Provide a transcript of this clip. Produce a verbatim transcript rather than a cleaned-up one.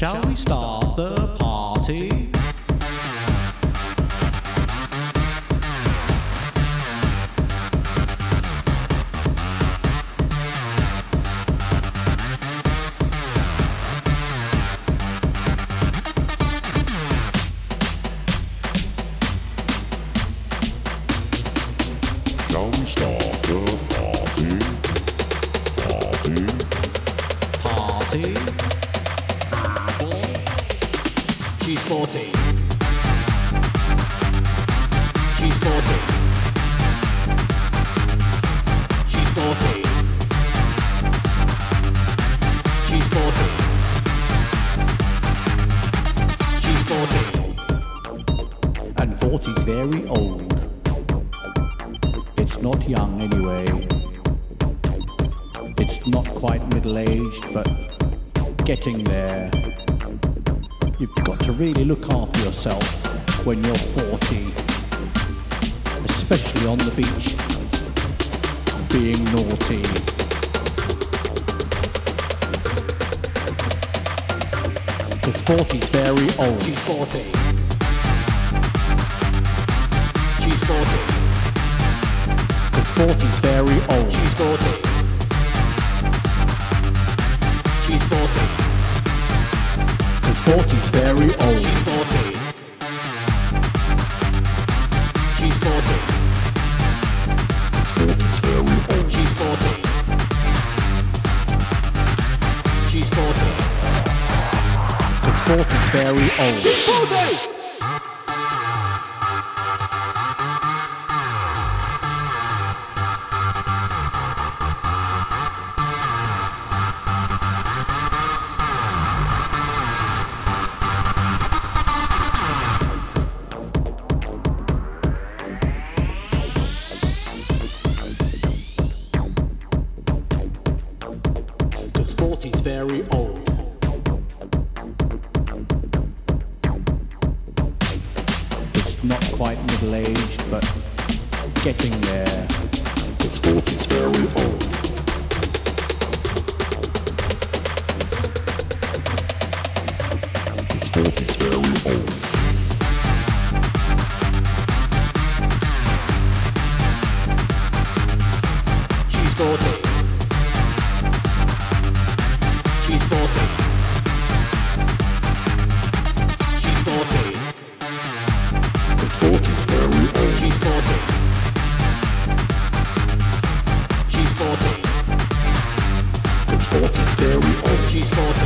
Shall we start the party? Shall we start the party? Party? Party? She's forty. She's forty. She's forty. She's forty. She's forty. And forty's very old. It's not young anyway. It's not quite middle-aged, but getting there. You've got to really look after yourself when you're forty, especially on the beach, being naughty. Because forty's very old. She's forty. She's forty. Because forty's very old. She's forty. She's forty. Because forty's very old. She's forty. She's forty. forty's very old. She's forty. She's forty. Because forty's very old. She's forty. Because forty's very old. It's not quite middle-aged, but getting there. Because forty's very old. Because forty's very old. She's forty. She's forty. She's forty. Because forty's very old. She's forty. She's forty. Because forty's very old. She's forty.